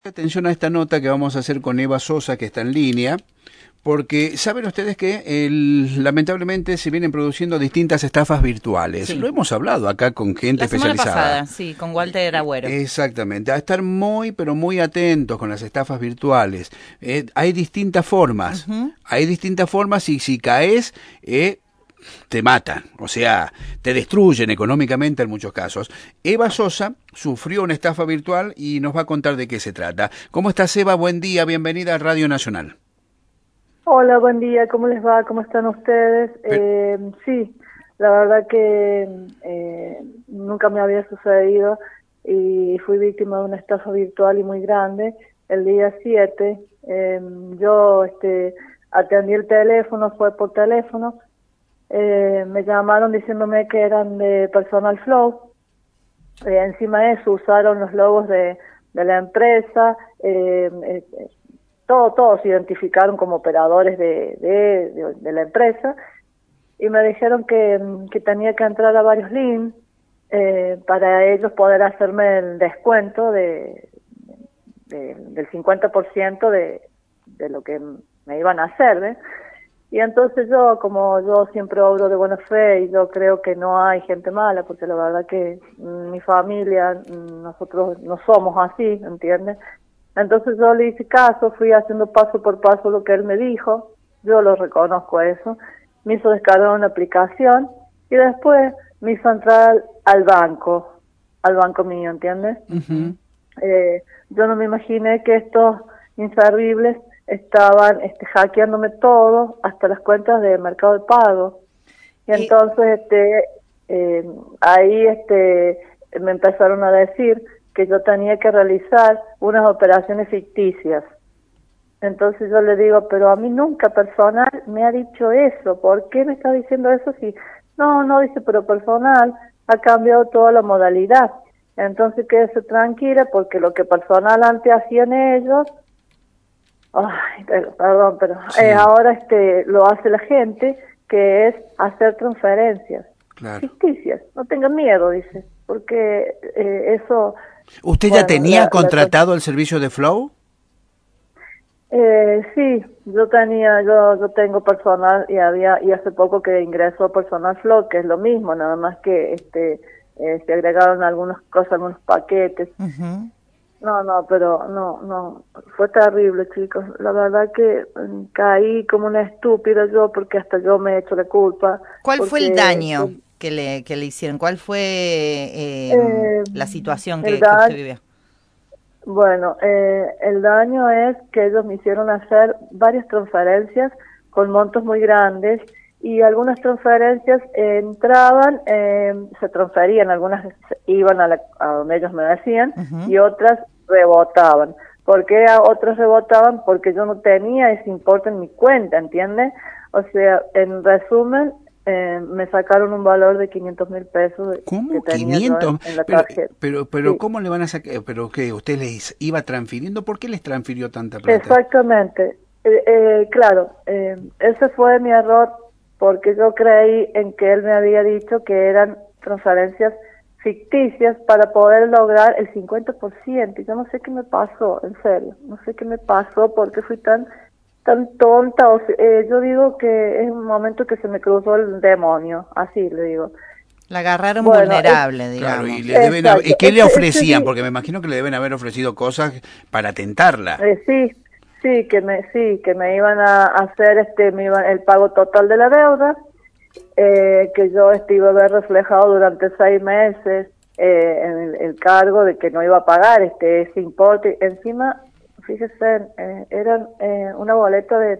Atención a esta nota que vamos a hacer con Eva Sosa, que está en línea, porque saben ustedes que lamentablemente se vienen produciendo distintas estafas virtuales. Sí. Lo hemos hablado acá con gente La semana especializada. pasada, sí, con Walter Agüero. Exactamente, a estar muy, pero muy atentos con las estafas virtuales. Hay distintas formas, y si caes, te matan, o sea, te destruyen económicamente en muchos casos. Eva Sosa sufrió una estafa virtual y nos va a contar de qué se trata. ¿Cómo estás, Eva? Buen día, bienvenida a Radio Nacional. Hola, buen día, ¿cómo les va? ¿Cómo están ustedes? Sí, la verdad que nunca me había sucedido y fui víctima de una estafa virtual y muy grande. El día 7, yo atendí el teléfono, fue por teléfono. Me llamaron diciéndome que eran de Personal Flow. Encima de eso usaron los logos de la empresa. Todos se identificaron como operadores de la empresa y me dijeron que tenía que entrar a varios links para ellos poder hacerme el descuento del 50% de lo que me iban a hacer, ¿ves? Y entonces yo, como yo siempre obro de buena fe y yo creo que no hay gente mala, porque la verdad que mi familia, nosotros no somos así, ¿entiendes? Entonces yo le hice caso, fui haciendo paso por paso lo que él me dijo, yo lo reconozco eso, me hizo descargar una aplicación y después me hizo entrar al banco mío, ¿entiendes? Yo no me imaginé que estos inservibles estaban hackeándome todo, hasta las cuentas de Mercado de Pago. Y entonces ahí me empezaron a decir que yo tenía que realizar unas operaciones ficticias. Entonces yo le digo, pero a mí nunca personal me ha dicho eso, ¿por qué me está diciendo eso? Si no, dice, pero personal ha cambiado toda la modalidad. Entonces quédese tranquila porque lo que personal antes hacían ellos, perdón, pero sí. Ahora lo hace la gente, que es hacer transferencias ficticias. No tengan miedo, dice, porque eso... ¿Usted ya tenía contratado el servicio de Flow? Sí, yo tengo personal y hace poco que ingresó Personal Flow, que es lo mismo, nada más que se agregaron algunas cosas, algunos paquetes. Pero no, fue terrible, chicos. La verdad que caí como una estúpida yo, porque hasta yo me he hecho la culpa. ¿Cuál fue el daño que le hicieron? ¿Cuál fue la situación que usted vivió? Bueno, el daño es que ellos me hicieron hacer varias transferencias con montos muy grandes y algunas transferencias entraban, se transferían, algunas iban a donde ellos me decían y otras rebotaban. ¿Por qué a otras rebotaban? Porque yo no tenía ese importe en mi cuenta, ¿entiendes? O sea, en resumen, me sacaron un valor de 500.000 pesos ¿Cómo? que tenía 500. yo en la tarjeta. Pero Sí. ¿cómo le van a sacar? ¿Pero qué? ¿Usted les iba transfiriendo? ¿Por qué les transfirió tanta plata? Exactamente. Claro, ese fue mi error, porque yo creí en que él me había dicho que eran transferencias ficticias para poder lograr el 50%. Y yo no sé qué me pasó, en serio. No sé qué me pasó, porque fui tan tonta. Yo digo que es un momento que se me cruzó el demonio, así le digo. La agarraron vulnerable, digamos. Claro, y le deben ¿y qué le ofrecían? Porque me imagino que le deben haber ofrecido cosas para tentarla. Sí, que me iban a hacer el pago total de la deuda, que yo iba a ver reflejado durante 6 meses en el cargo de que no iba a pagar ese importe. Encima, fíjese, eran una boleta de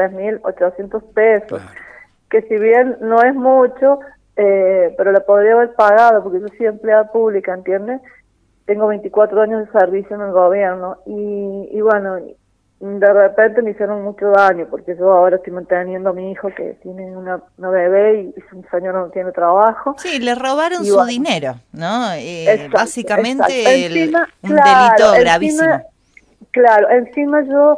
3.800 pesos, que si bien no es mucho, pero la podría haber pagado porque yo soy empleada pública, ¿entiendes? Tengo 24 años de servicio en el gobierno y bueno, de repente me hicieron mucho daño porque yo ahora estoy manteniendo a mi hijo que tiene una bebé y su señor no tiene trabajo. Sí, le robaron su dinero, ¿no? Básicamente un claro, delito gravísimo. Claro, encima yo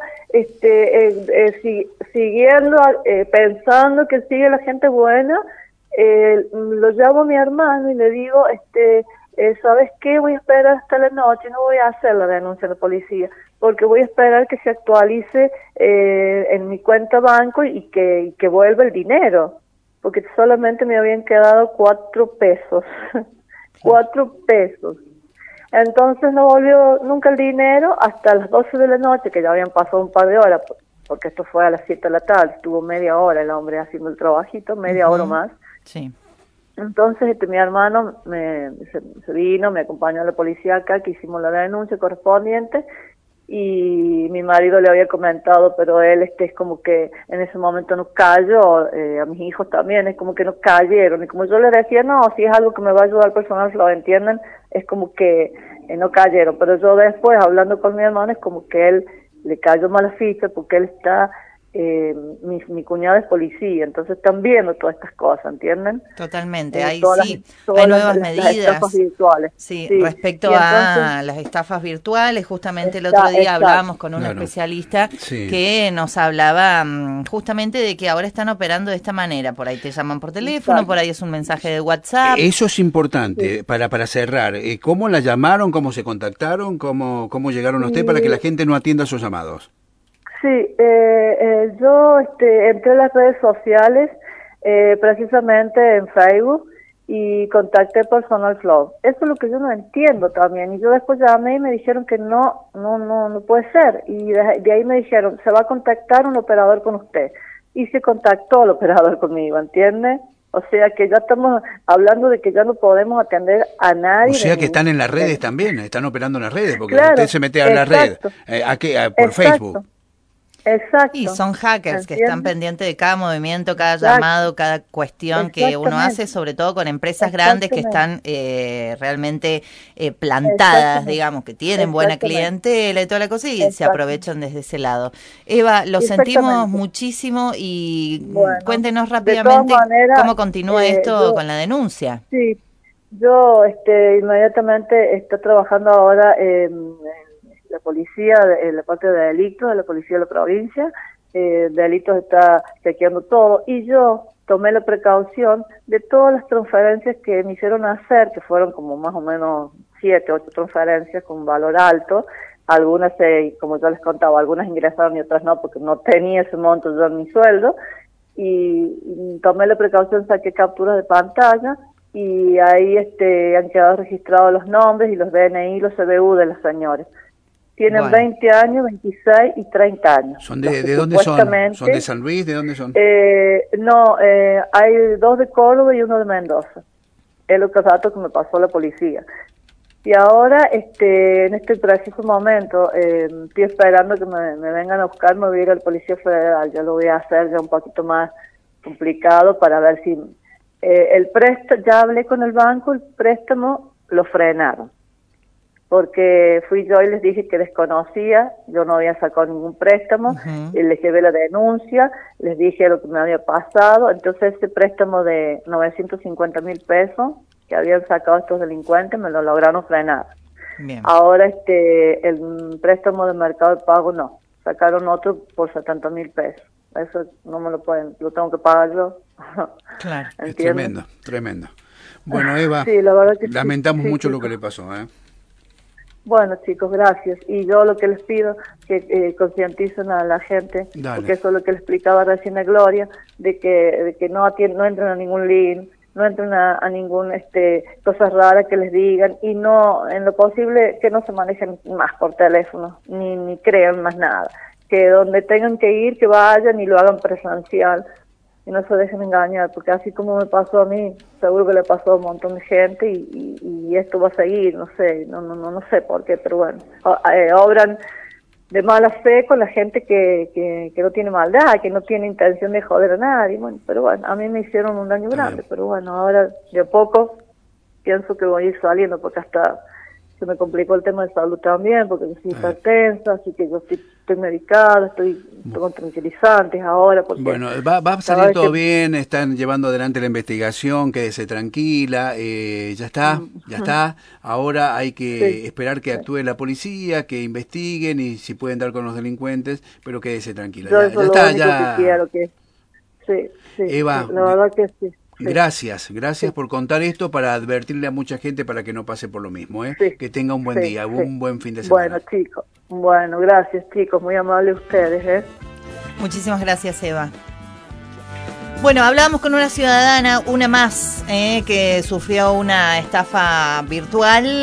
siguiendo, pensando que sigue la gente buena, lo llamo a mi hermano y le digo, ¿sabes qué? Voy a esperar hasta la noche, no voy a hacer la denuncia a la policía, porque voy a esperar que se actualice en mi cuenta banco y que vuelva el dinero, porque solamente me habían quedado 4 pesos, 4 pesos. Entonces no volvió nunca el dinero hasta las 12 de la noche, que ya habían pasado un par de horas, porque esto fue a las 7 de la tarde, estuvo media hora el hombre haciendo el trabajito, media hora más. Sí. Entonces mi hermano se vino, me acompañó a la policía acá, que hicimos la denuncia correspondiente, y mi marido le había comentado, pero él es como que en ese momento no cayó, a mis hijos también, es como que no cayeron, y como yo les decía, no, si es algo que me va a ayudar personal, lo entienden, es como que no cayeron, pero yo después, hablando con mi hermano, es como que él le cayó mala ficha, porque él está... mi cuñada es policía, entonces están viendo todas estas cosas, ¿entienden? Totalmente, hay todas nuevas las medidas estafas virtuales. Sí, Sí. respecto Y a las estafas virtuales, justamente el otro día hablábamos con un especialista que nos hablaba justamente de que ahora están operando de esta manera, por ahí te llaman por teléfono, por ahí es un mensaje de WhatsApp. Eso es importante para cerrar. ¿Cómo la llamaron? ¿Cómo se contactaron? ¿Cómo llegaron a usted para que la gente no atienda sus llamados? Sí, yo entré a las redes sociales, precisamente en Facebook, y contacté Personal Flow. Eso es lo que yo no entiendo también, y yo después llamé y me dijeron que no puede ser, y de ahí me dijeron, se va a contactar un operador con usted, y se contactó el operador conmigo, ¿entiende? O sea que ya estamos hablando de que ya no podemos atender a nadie. O sea que están en las redes también, están operando en las redes, porque claro, usted se mete a la red, por Facebook. Exacto. Y son hackers que están pendientes de cada movimiento, cada llamado, cada cuestión que uno hace, sobre todo con empresas grandes que están realmente plantadas, digamos, que tienen buena clientela y toda la cosa, y se aprovechan desde ese lado. Eva, lo sentimos muchísimo y cuéntenos rápidamente cómo continúa esto con la denuncia. Sí, yo inmediatamente estoy trabajando ahora en la policía, en la parte de delitos, de la policía de la provincia, delitos está chequeando todo, y yo tomé la precaución de todas las transferencias que me hicieron hacer, que fueron como más o menos 7, 8 transferencias con valor alto, algunas, como yo les contaba, algunas ingresaron y otras no, porque no tenía ese monto yo en mi sueldo, y tomé la precaución, saqué capturas de pantalla, y ahí han quedado registrados los nombres y los DNI y los CBU de los señores. Tienen 20 años, 26 y 30 años. ¿Son de dónde son? ¿Son de San Luis? ¿De dónde son? No, hay 2 de Córdoba y 1 de Mendoza. Es lo que datos que me pasó la policía. Y ahora, en este preciso momento, estoy esperando que me vengan a buscar, me voy a ir al Policía Federal. Ya lo voy a hacer ya un poquito más complicado para ver si... el préstamo, ya hablé con el banco, el préstamo lo frenaron. Porque fui yo y les dije que desconocía, yo no había sacado ningún préstamo, y les llevé la denuncia, les dije lo que me había pasado, entonces ese préstamo de 950,000 pesos que habían sacado estos delincuentes me lo lograron frenar. Bien. Ahora el préstamo de mercado de pago no, sacaron otro por 70,000 pesos. Eso no me lo pueden, lo tengo que pagar yo. Claro. Es tremendo, tremendo. Bueno, Eva, sí, la verdad que lamentamos mucho lo que le pasó, Bueno, chicos, gracias. Y yo lo que les pido que concienticen a la gente, porque eso es lo que le explicaba recién a Gloria, de que no entren a ningún link, no entren a ningún cosas raras que les digan, y no, en lo posible, que no se manejen más por teléfono, ni crean más nada. Que donde tengan que ir, que vayan y lo hagan presencial, y no se dejen engañar, porque así como me pasó a mí, seguro que le pasó a un montón de gente, y esto va a seguir, no sé, no sé por qué, pero bueno, obran de mala fe con la gente que no tiene maldad, que no tiene intención de joder a nadie, bueno, pero bueno, a mí me hicieron un daño grande, pero bueno, ahora de a poco pienso que voy a ir saliendo, porque hasta se me complicó el tema de salud también, porque yo soy hipertensa, así que yo estoy medicada, estoy con tranquilizantes ahora. Porque bueno, va a salir todo bien, están llevando adelante la investigación, quédese tranquila, ya está. Ahora hay que esperar que actúe la policía, que investiguen y si pueden dar con los delincuentes, pero quédese tranquila. Yo eso ya está, ya. Que quiero que... Sí, Eva, la verdad que sí. Gracias por contar esto, para advertirle a mucha gente para que no pase por lo mismo, ¿eh? Sí, que tenga un buen día, un buen fin de semana. Bueno, chicos, gracias, chicos, muy amables ustedes, ¿eh? Muchísimas gracias, Eva. Bueno, hablábamos con una ciudadana, una más, que sufrió una estafa virtual.